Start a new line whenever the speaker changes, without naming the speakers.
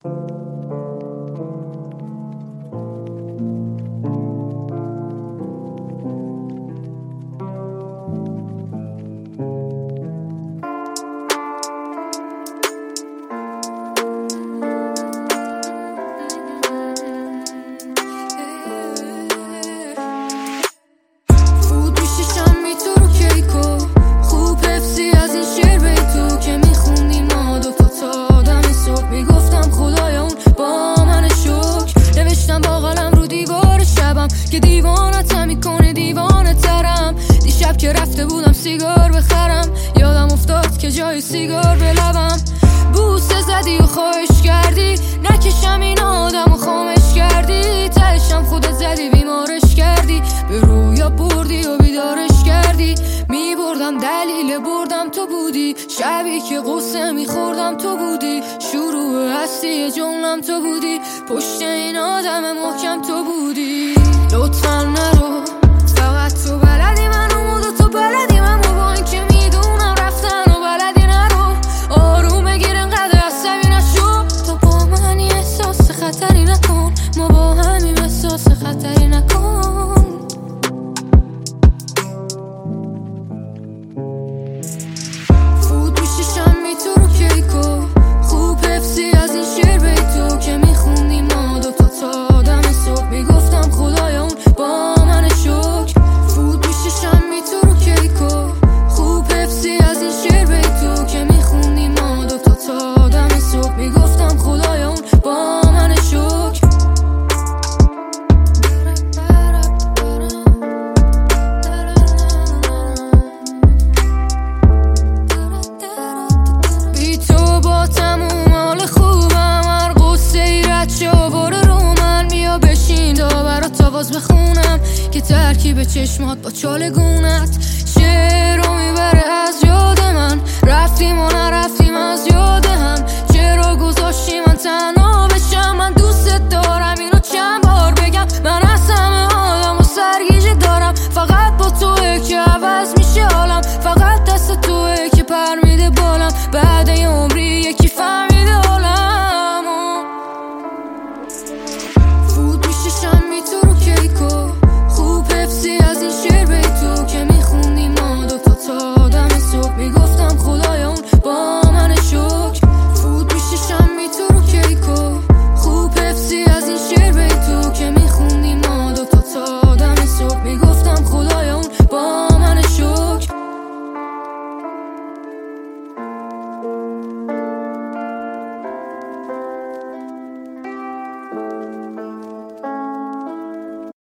که دیوانتم میکنه دیوانه ترم. دیشب که رفته بودم سیگار بخرم، یادم افتاد که جای سیگار به لبم. بوسه زدی و خواهش کردی نکشم این آدم و خامش کردی. تهشم خودت زدی بیمارش کردی، به رویا بردی و بیدارش کردی. میبردم دلیل بردم تو بودی، شبی که قصه میخوردم تو بودی. شروع هستی جملم تو بودی، پشت این آدم محکم تو بودی. لطفا نرو، فقط تو بلدی منو و تو بلدی منو. با این که میدونم رفتن و بلدی نرو. آروم بگیر انقدر عصبی نشو. تو با منی احساس خطری نکن، ما با همیم احساس خطری نکن. فوت میششم می تو رو کیکو، خوب حفظی از این شعر بیتو که میخوندیم ما دوتا تا دم صبح. میگفتم خدایا اون با من شکر. فوت میششم می تو رو کیکو، خوب حفظی از این شعر بیتو که میخوندیم ما دوتا تا دم صبح. میگفتم خدایا اون با من شکر. بی تو با تموم حال خوبم، هر قصه ای رد شو برو رو من. بیا بشین تا برات آواز بخونم که ترکیب چشمات با چالگونت شعر رو میبره از یاد من. رفتیم و نرفتیم از یاد هم، چرا گذاشتی من تنها